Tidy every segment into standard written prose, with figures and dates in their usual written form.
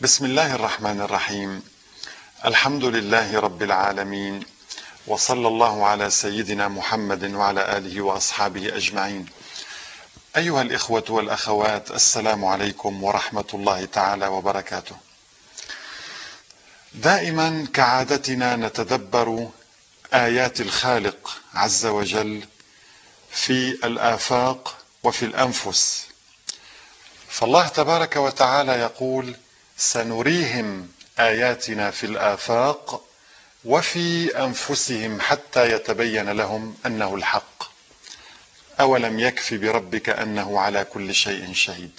بسم الله الرحمن الرحيم. الحمد لله رب العالمين، وصلى الله على سيدنا محمد وعلى آله وأصحابه أجمعين. أيها الإخوة والأخوات، السلام عليكم ورحمة الله تعالى وبركاته. دائما كعادتنا نتدبر آيات الخالق عز وجل في الآفاق وفي الأنفس. فالله تبارك وتعالى يقول: سنريهم آياتنا في الآفاق وفي أنفسهم حتى يتبين لهم أنه الحق. أولم يكف بربك أنه على كل شيء شهيد.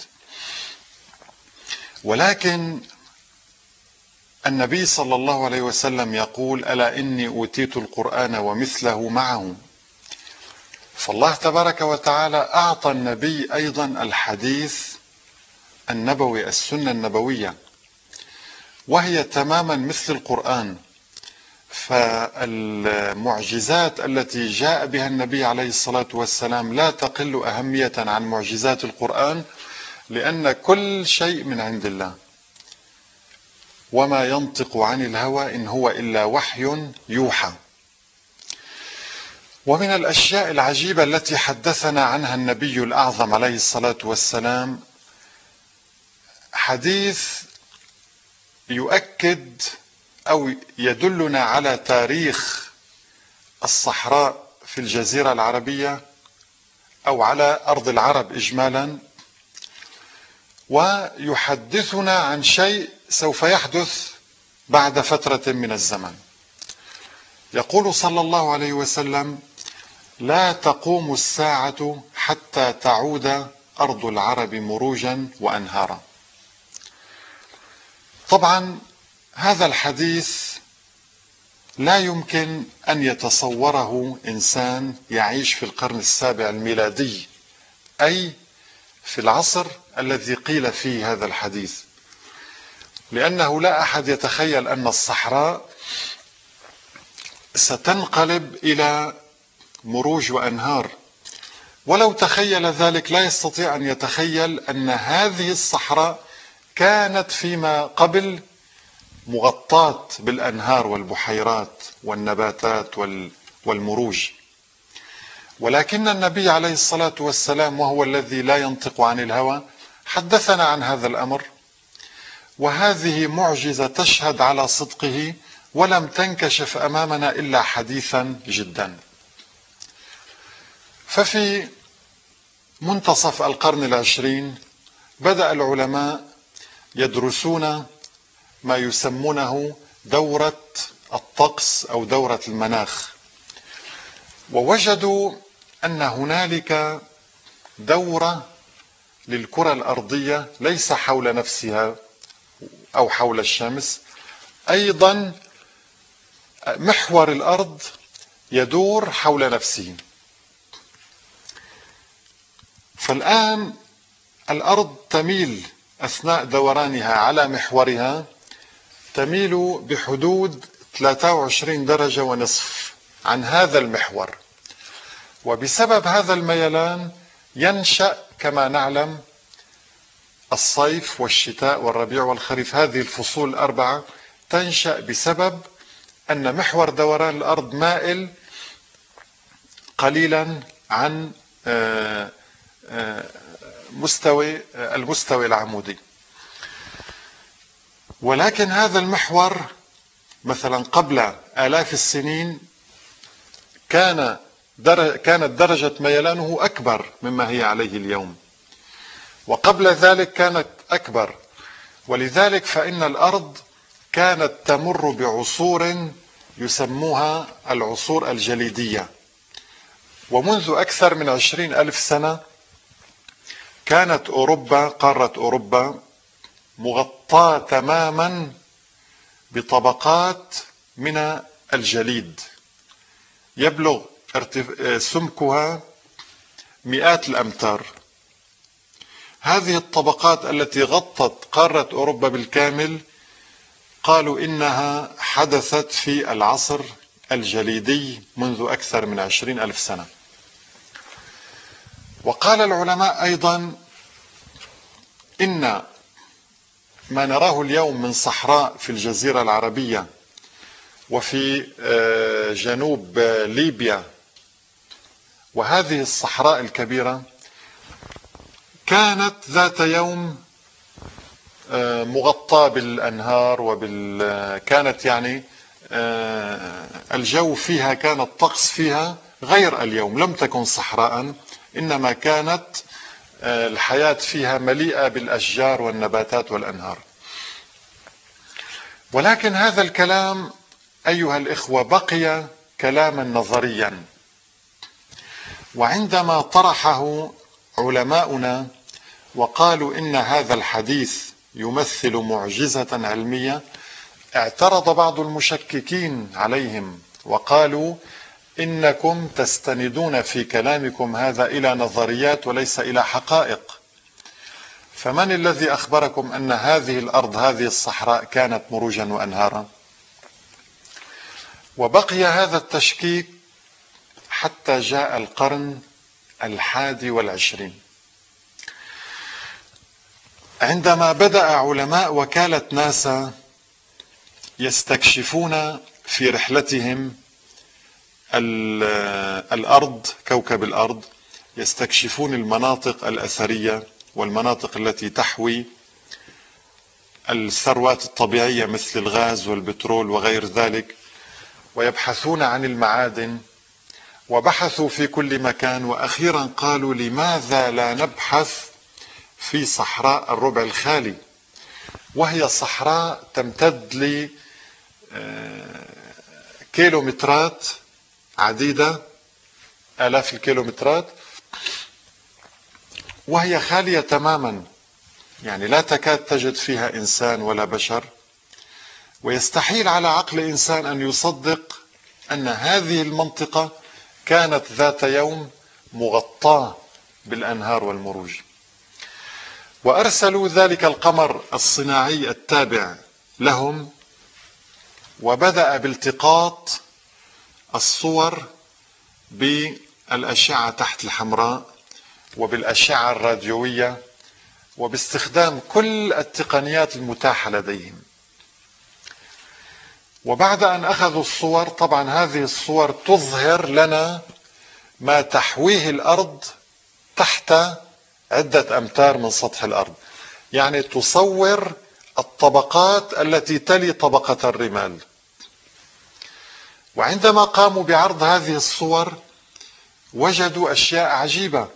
ولكن النبي صلى الله عليه وسلم يقول: ألا إني أوتيت القرآن ومثله معه. فالله تبارك وتعالى أعطى النبي أيضا الحديث النبوي، السنة النبوية، وهي تماما مثل القرآن. فالمعجزات التي جاء بها النبي عليه الصلاة والسلام لا تقل أهمية عن معجزات القرآن، لأن كل شيء من عند الله، وما ينطق عن الهوى إن هو إلا وحي يوحى. ومن الأشياء العجيبة التي حدثنا عنها النبي الأعظم عليه الصلاة والسلام حديث يؤكد أو يدلنا على تاريخ الصحراء في الجزيرة العربية أو على أرض العرب إجمالا، ويحدثنا عن شيء سوف يحدث بعد فترة من الزمن. يقول صلى الله عليه وسلم: لا تقوم الساعة حتى تعود أرض العرب مروجا وأنهارا. طبعا هذا الحديث لا يمكن أن يتصوره إنسان يعيش في القرن السابع الميلادي، أي في العصر الذي قيل فيه هذا الحديث، لأنه لا أحد يتخيل أن الصحراء ستنقلب إلى مروج وأنهار. ولو تخيل ذلك لا يستطيع أن يتخيل أن هذه الصحراء كانت فيما قبل مغطاة بالأنهار والبحيرات والنباتات والمروج. ولكن النبي عليه الصلاة والسلام، وهو الذي لا ينطق عن الهوى، حدثنا عن هذا الأمر، وهذه معجزة تشهد على صدقه، ولم تنكشف أمامنا إلا حديثا جدا. ففي منتصف القرن العشرين بدأ العلماء يدرسون ما يسمونه دورة الطقس أو دورة المناخ، ووجدوا أن هنالك دورة للكرة الأرضية ليس حول نفسها أو حول الشمس، أيضا محور الأرض يدور حول نفسه. فالآن الأرض تميل أثناء دورانها على محورها، تميل بحدود 23 درجة ونصف عن هذا المحور. وبسبب هذا الميلان ينشأ كما نعلم الصيف والشتاء والربيع والخريف. هذه الفصول الأربعة تنشأ بسبب أن محور دوران الأرض مائل قليلا عن المستوى العمودي. ولكن هذا المحور مثلا قبل آلاف السنين كانت درجة ميلانه أكبر مما هي عليه اليوم، وقبل ذلك كانت أكبر. ولذلك فإن الأرض كانت تمر بعصور يسموها العصور الجليدية. ومنذ أكثر من 20,000 سنة كانت أوروبا، قارة أوروبا، مغطاة تماما بطبقات من الجليد يبلغ سمكها مئات الأمتار. هذه الطبقات التي غطت قارة أوروبا بالكامل قالوا إنها حدثت في العصر الجليدي منذ أكثر من 20,000 سنة. وقال العلماء أيضا إن ما نراه اليوم من صحراء في الجزيرة العربية وفي جنوب ليبيا، وهذه الصحراء الكبيرة كانت ذات يوم مغطاة بالأنهار كانت يعني الجو فيها، كان الطقس فيها غير اليوم، لم تكن صحراء، إنما كانت الحياة فيها مليئة بالأشجار والنباتات والأنهار. ولكن هذا الكلام أيها الإخوة بقي كلاما نظريا، وعندما طرحه علماؤنا وقالوا إن هذا الحديث يمثل معجزة علمية، اعترض بعض المشككين عليهم وقالوا إنكم تستندون في كلامكم هذا إلى نظريات وليس إلى حقائق، فمن الذي أخبركم أن هذه الأرض، هذه الصحراء كانت مروجا وأنهارا؟ وبقي هذا التشكيك حتى جاء القرن 21، عندما بدأ علماء وكالة ناسا يستكشفون في رحلتهم الأرض، كوكب الأرض، يستكشفون المناطق الأثرية والمناطق التي تحوي الثروات الطبيعية مثل الغاز والبترول وغير ذلك، ويبحثون عن المعادن، وبحثوا في كل مكان، وأخيرا قالوا لماذا لا نبحث في صحراء الربع الخالي، وهي صحراء تمتد لكيلومترات عديدة، آلاف الكيلومترات، وهي خالية تماما، يعني لا تكاد تجد فيها إنسان ولا بشر، ويستحيل على عقل إنسان أن يصدق أن هذه المنطقة كانت ذات يوم مغطاة بالأنهار والمروج. وأرسلوا ذلك القمر الصناعي التابع لهم، وبدأ بالتقاط الصور بالأشعة تحت الحمراء وبالأشعة الراديوية وباستخدام كل التقنيات المتاحة لديهم. وبعد أن أخذوا الصور، طبعا هذه الصور تظهر لنا ما تحويه الأرض تحت عدة أمتار من سطح الأرض، يعني تصور الطبقات التي تلي طبقة الرمال. وعندما قاموا بعرض هذه الصور وجدوا أشياء عجيبة،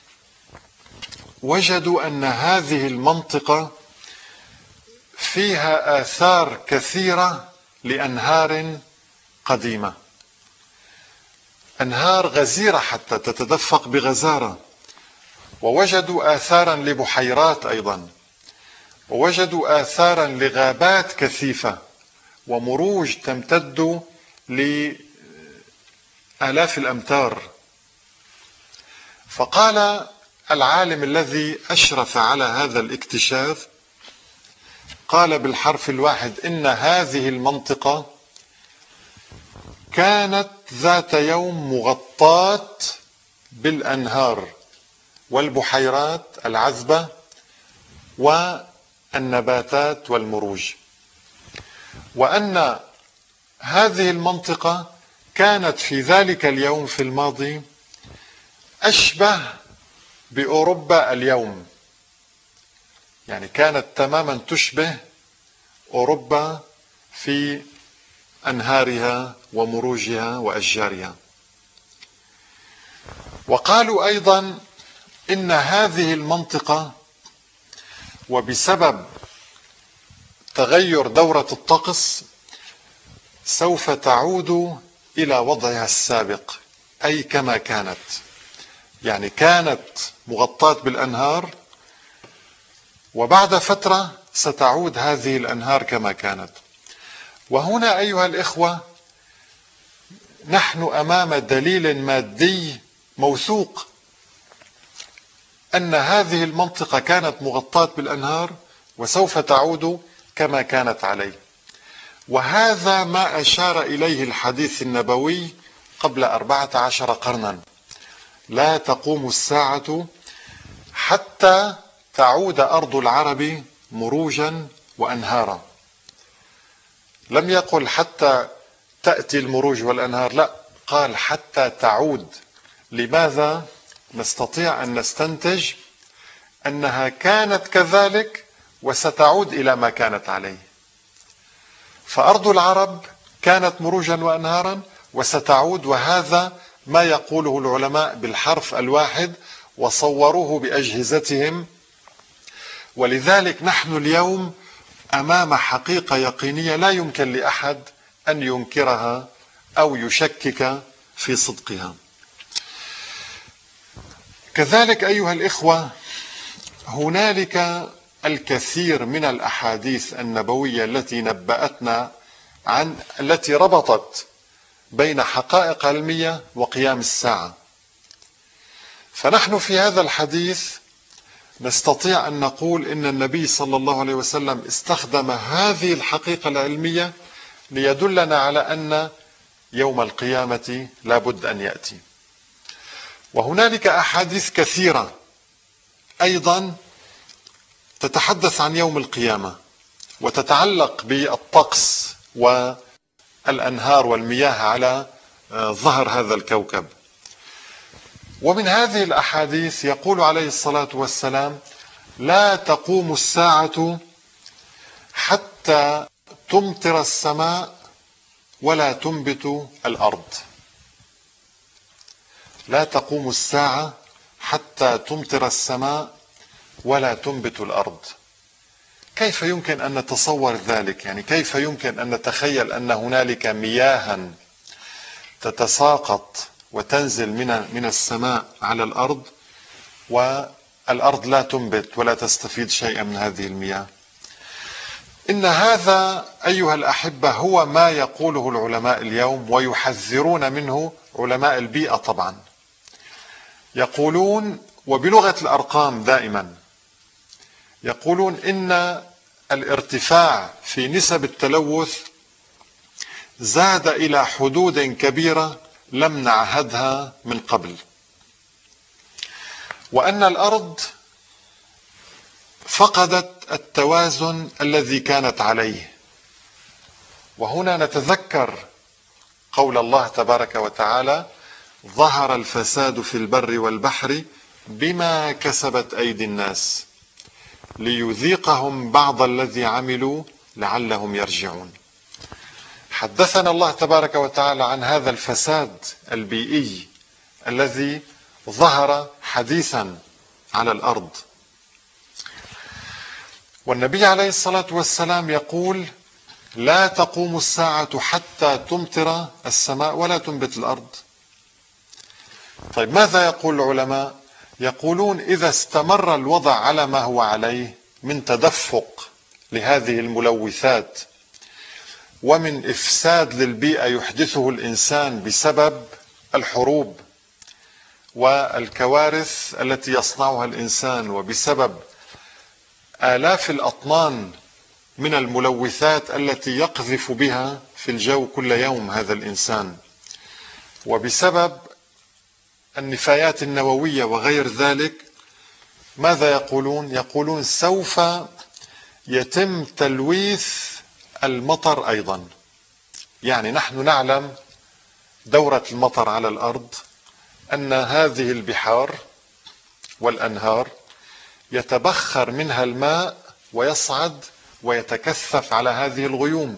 وجدوا أن هذه المنطقة فيها آثار كثيرة لأنهار قديمة، أنهار غزيرة حتى تتدفق بغزارة، ووجدوا آثارا لبحيرات أيضا، ووجدوا آثارا لغابات كثيفة ومروج تمتد لآلاف الأمتار. فقال العالم الذي أشرف على هذا الاكتشاف، قال بالحرف الواحد إن هذه المنطقة كانت ذات يوم مغطاة بالأنهار والبحيرات العذبة والنباتات والمروج، وأن هذه المنطقة كانت في ذلك اليوم في الماضي أشبه بأوروبا اليوم، يعني كانت تماما تشبه أوروبا في أنهارها ومروجها وأشجارها. وقالوا أيضا إن هذه المنطقة وبسبب تغير دورة الطقس سوف تعود إلى وضعها السابق، أي كما كانت، يعني كانت مغطاة بالأنهار، وبعد فترة ستعود هذه الأنهار كما كانت. وهنا أيها الإخوة نحن أمام دليل مادي موثوق أن هذه المنطقة كانت مغطاة بالأنهار وسوف تعود كما كانت عليه. وهذا ما أشار إليه الحديث النبوي قبل 14 قرنا: لا تقوم الساعة حتى تعود أرض العرب مروجا وأنهارا. لم يقل حتى تأتي المروج والأنهار، لا، قال حتى تعود. لماذا؟ نستطيع أن نستنتج أنها كانت كذلك وستعود إلى ما كانت عليه. فأرض العرب كانت مروجا وأنهارا وستعود، وهذا ما يقوله العلماء بالحرف الواحد وصوروه بأجهزتهم. ولذلك نحن اليوم أمام حقيقة يقينية لا يمكن لأحد أن ينكرها أو يشكك في صدقها. كذلك أيها الإخوة، هنالك الكثير من الأحاديث النبوية التي نبأتنا التي ربطت بين حقائق علمية وقيام الساعة. فنحن في هذا الحديث نستطيع أن نقول إن النبي صلى الله عليه وسلم استخدم هذه الحقيقة العلمية ليدلنا على أن يوم القيامة لا بد أن يأتي. وهنالك أحاديث كثيرة أيضا تتحدث عن يوم القيامة وتتعلق بالطقس والأنهار والمياه على ظهر هذا الكوكب. ومن هذه الأحاديث يقول عليه الصلاة والسلام: لا تقوم الساعة حتى تمطر السماء ولا تنبت الأرض. لا تقوم الساعة حتى تمطر السماء ولا تنبت الأرض. كيف يمكن أن نتصور ذلك؟ يعني كيف يمكن أن نتخيل أن هنالك مياها تتساقط وتنزل من السماء على الأرض والأرض لا تنبت ولا تستفيد شيئا من هذه المياه؟ إن هذا أيها الأحبة هو ما يقوله العلماء اليوم ويحذرون منه علماء البيئة. طبعا يقولون، وبلغة الأرقام دائما، يقولون إن الارتفاع في نسب التلوث زاد إلى حدود كبيرة لم نعهدها من قبل، وأن الأرض فقدت التوازن الذي كانت عليه. وهنا نتذكر قول الله تبارك وتعالى: ظهر الفساد في البر والبحر بما كسبت أيدي الناس ليذيقهم بعض الذي عملوا لعلهم يرجعون. حدثنا الله تبارك وتعالى عن هذا الفساد البيئي الذي ظهر حديثا على الأرض. والنبي عليه الصلاة والسلام يقول: لا تقوم الساعة حتى تمطر السماء ولا تنبت الأرض. طيب ماذا يقول العلماء؟ يقولون إذا استمر الوضع على ما هو عليه من تدفق لهذه الملوثات ومن إفساد للبيئة يحدثه الإنسان بسبب الحروب والكوارث التي يصنعها الإنسان، وبسبب آلاف الأطنان من الملوثات التي يقذف بها في الجو كل يوم هذا الإنسان، وبسبب النفايات النووية وغير ذلك، ماذا يقولون؟ يقولون سوف يتم تلويث المطر أيضا. يعني نحن نعلم دورة المطر على الأرض، أن هذه البحار والأنهار يتبخر منها الماء ويصعد ويتكثف على هذه الغيوم.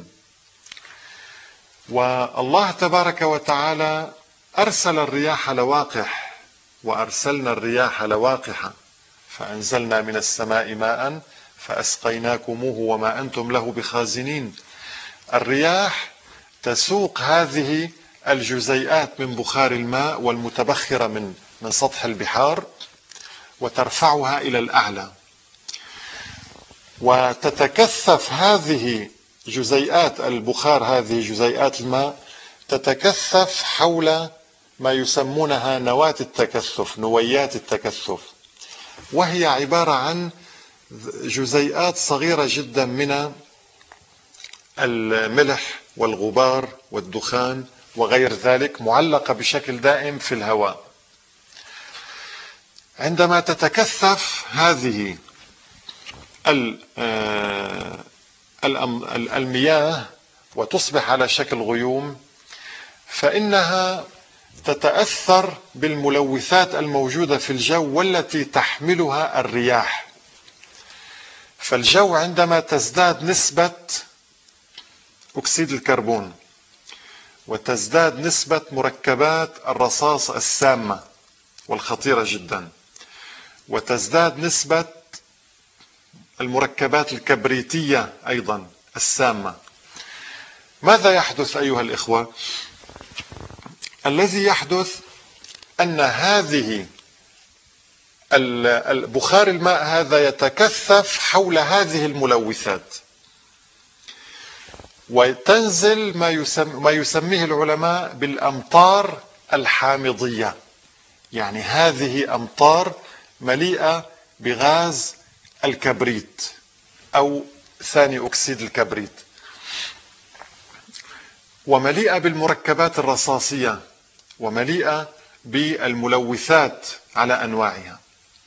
والله تبارك وتعالى أرسل الرياح لواقح، وأرسلنا الرياح لواقح فأنزلنا من السماء ماء فأسقيناكموه وما أنتم له بخازنين. الرياح تسوق هذه الجزيئات من بخار الماء والمتبخرة من سطح البحار وترفعها إلى الأعلى، وتتكثف هذه جزيئات البخار، هذه جزيئات الماء تتكثف حول ما يسمونها نواة التكثف، نويات التكثف، وهي عبارة عن جزيئات صغيرة جدا من الملح والغبار والدخان وغير ذلك، معلقة بشكل دائم في الهواء. عندما تتكثف هذه المياه وتصبح على شكل غيوم، فإنها تتأثر بالملوثات الموجودة في الجو والتي تحملها الرياح. فالجو عندما تزداد نسبة أكسيد الكربون وتزداد نسبة مركبات الرصاص السامة والخطيرة جدا، وتزداد نسبة المركبات الكبريتية أيضا السامة، ماذا يحدث أيها الإخوة؟ الذي يحدث أن هذه بخار الماء هذا يتكثف حول هذه الملوثات، وتنزل ما يسميه العلماء بالأمطار الحامضية، يعني هذه أمطار مليئة بغاز الكبريت أو ثاني أكسيد الكبريت، ومليئة بالمركبات الرصاصية، ومليئة بالملوثات على أنواعها.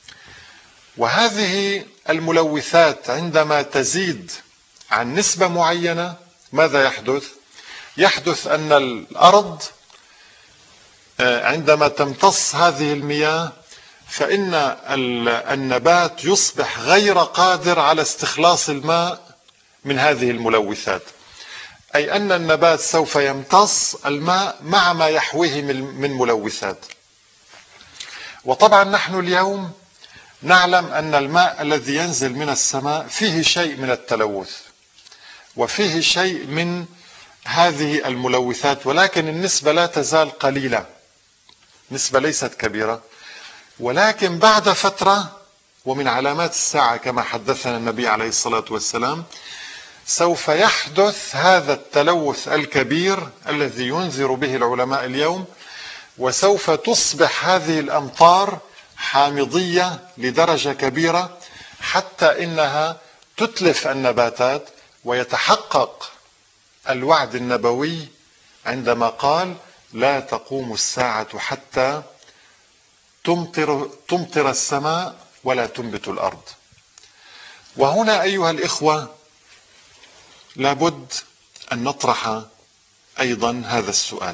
وهذه الملوثات عندما تزيد عن نسبة معينة ماذا يحدث؟ يحدث أن الأرض عندما تمتص هذه المياه فإن النبات يصبح غير قادر على استخلاص الماء من هذه الملوثات، أي أن النبات سوف يمتص الماء مع ما يحويه من ملوثات. وطبعا نحن اليوم نعلم أن الماء الذي ينزل من السماء فيه شيء من التلوث وفيه شيء من هذه الملوثات، ولكن النسبة لا تزال قليلة، نسبة ليست كبيرة. ولكن بعد فترة، ومن علامات الساعة كما حدثنا النبي عليه الصلاة والسلام، سوف يحدث هذا التلوث الكبير الذي ينذر به العلماء اليوم، وسوف تصبح هذه الأمطار حامضية لدرجة كبيرة حتى إنها تتلف النباتات. ويتحقق الوعد النبوي عندما قال: لا تقوم الساعة حتى تمطر السماء ولا تنبت الأرض. وهنا أيها الإخوة لابد أن نطرح أيضا هذا السؤال: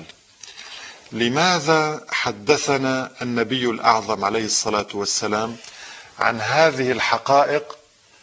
لماذا حدثنا النبي الأعظم عليه الصلاة والسلام عن هذه الحقائق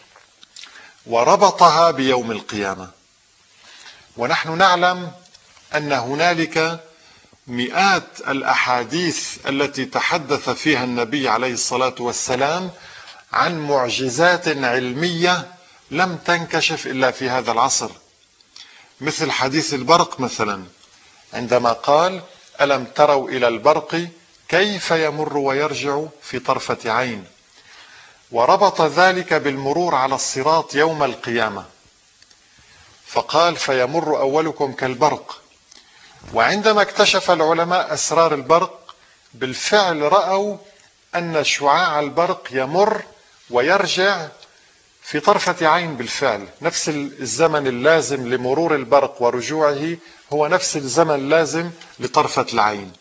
وربطها بيوم القيامة، ونحن نعلم أن هنالك مئات الأحاديث التي تحدث فيها النبي عليه الصلاة والسلام عن معجزات علمية لم تنكشف إلا في هذا العصر، مثل حديث البرق مثلا، عندما قال: ألم تروا إلى البرق كيف يمر ويرجع في طرفة عين، وربط ذلك بالمرور على الصراط يوم القيامة، فقال: فيمر أولكم كالبرق. وعندما اكتشف العلماء أسرار البرق بالفعل رأوا أن شعاع البرق يمر ويرجع في طرفة عين، بالفعل نفس الزمن اللازم لمرور البرق ورجوعه هو نفس الزمن اللازم لطرفة العين.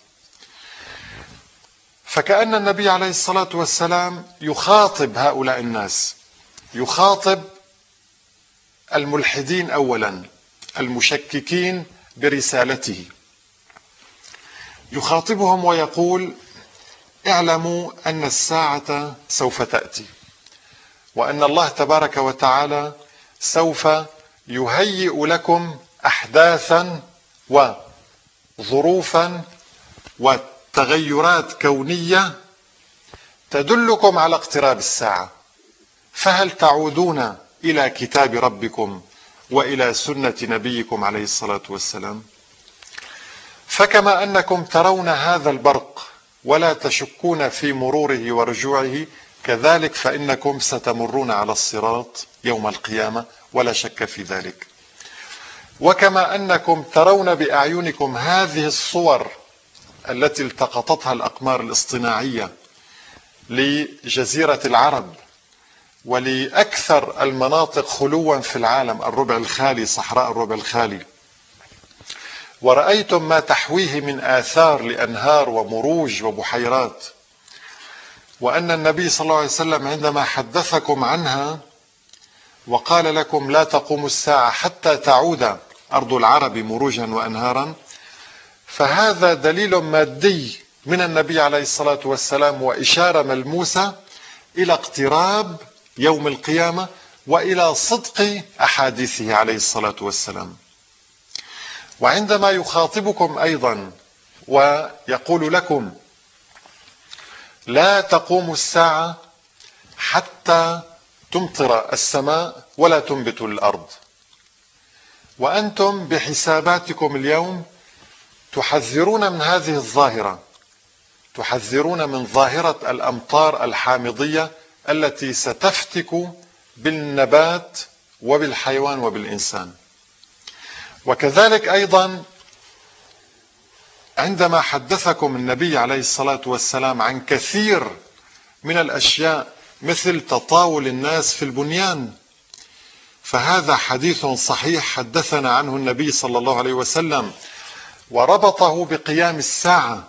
فكأن النبي عليه الصلاة والسلام يخاطب هؤلاء الناس، يخاطب الملحدين أولا، المشككين برسالته، يخاطبهم ويقول: اعلموا أن الساعة سوف تأتي، وأن الله تبارك وتعالى سوف يهيئ لكم أحداثا وظروفا وتغيرات كونية تدلكم على اقتراب الساعة، فهل تعودون إلى كتاب ربكم وإلى سنة نبيكم عليه الصلاة والسلام؟ فكما أنكم ترون هذا البرق ولا تشكون في مروره ورجوعه، كذلك فإنكم ستمرون على الصراط يوم القيامة ولا شك في ذلك. وكما أنكم ترون بأعينكم هذه الصور التي التقطتها الأقمار الاصطناعية لجزيرة العرب ولأكثر المناطق خلوا في العالم، الربع الخالي، صحراء الربع الخالي، ورأيتم ما تحويه من آثار لأنهار ومروج وبحيرات، وأن النبي صلى الله عليه وسلم عندما حدثكم عنها وقال لكم لا تقوم الساعة حتى تعود أرض العرب مروجا وأنهارا، فهذا دليل مادي من النبي عليه الصلاة والسلام وإشارة ملموسة إلى اقتراب يوم القيامة وإلى صدق أحاديثه عليه الصلاة والسلام. وعندما يخاطبكم أيضا ويقول لكم لا تقوم الساعة حتى تمطر السماء ولا تنبت الأرض، وأنتم بحساباتكم اليوم تحذرون من هذه الظاهرة، تحذرون من ظاهرة الأمطار الحامضية التي ستفتك بالنبات وبالحيوان وبالإنسان. وكذلك أيضا عندما حدثكم النبي عليه الصلاة والسلام عن كثير من الأشياء مثل تطاول الناس في البنيان، فهذا حديث صحيح حدثنا عنه النبي صلى الله عليه وسلم وربطه بقيام الساعة،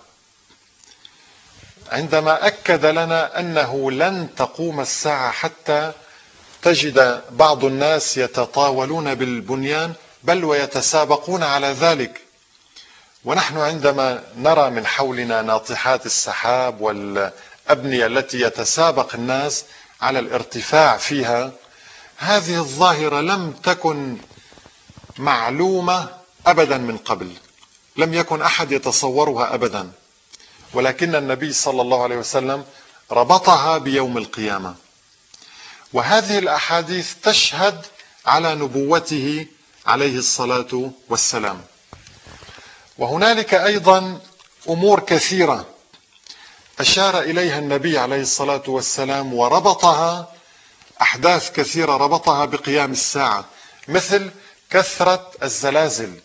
عندما أكد لنا أنه لن تقوم الساعة حتى تجد بعض الناس يتطاولون بالبنيان بل ويتسابقون على ذلك. ونحن عندما نرى من حولنا ناطحات السحاب والأبنية التي يتسابق الناس على الارتفاع فيها، هذه الظاهرة لم تكن معلومة أبدا من قبل، لم يكن أحد يتصورها أبدا، ولكن النبي صلى الله عليه وسلم ربطها بيوم القيامة. وهذه الأحاديث تشهد على نبوته عليه الصلاة والسلام. وهنالك أيضا أمور كثيرة أشار إليها النبي عليه الصلاة والسلام وربطها، أحداث كثيرة ربطها بقيام الساعة، مثل كثرة الزلازل.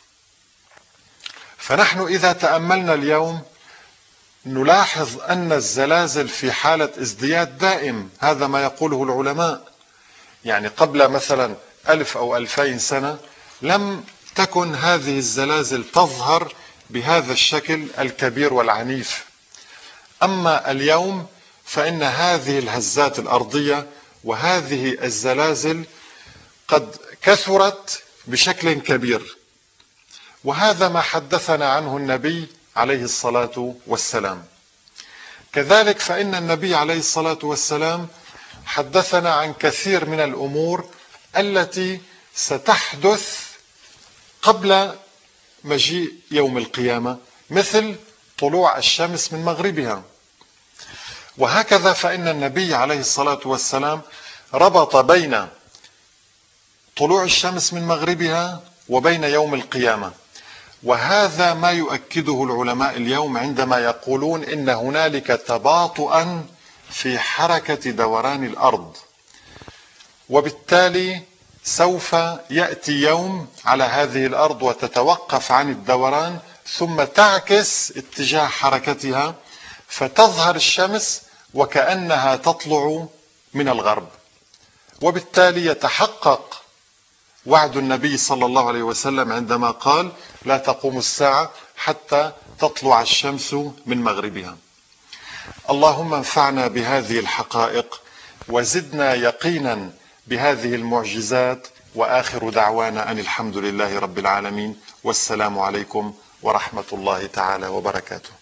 فنحن إذا تأملنا اليوم نلاحظ أن الزلازل في حالة ازدياد دائم، هذا ما يقوله العلماء. يعني قبل مثلا 1000 أو 2000 سنة لم تكن هذه الزلازل تظهر بهذا الشكل الكبير والعنيف، أما اليوم فإن هذه الهزات الأرضية وهذه الزلازل قد كثرت بشكل كبير، وهذا ما حدثنا عنه النبي عليه الصلاة والسلام. كذلك فإن النبي عليه الصلاة والسلام حدثنا عن كثير من الأمور التي ستحدث قبل مجيء يوم القيامة، مثل طلوع الشمس من مغربها. وهكذا فإن النبي عليه الصلاة والسلام ربط بين طلوع الشمس من مغربها وبين يوم القيامة، وهذا ما يؤكده العلماء اليوم عندما يقولون إن هنالك تباطؤا في حركة دوران الأرض، وبالتالي سوف يأتي يوم على هذه الأرض وتتوقف عن الدوران ثم تعكس اتجاه حركتها فتظهر الشمس وكأنها تطلع من الغرب، وبالتالي يتحقق وعد النبي صلى الله عليه وسلم عندما قال لا تقوم الساعة حتى تطلع الشمس من مغربها. اللهم انفعنا بهذه الحقائق وزدنا يقينا بهذه المعجزات، وآخر دعوانا أن الحمد لله رب العالمين، والسلام عليكم ورحمة الله تعالى وبركاته.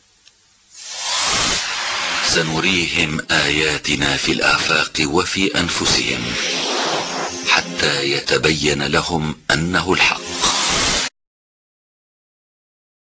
سنريهم آياتنا في الآفاق وفي أنفسهم حتى يتبين لهم أنه الحق.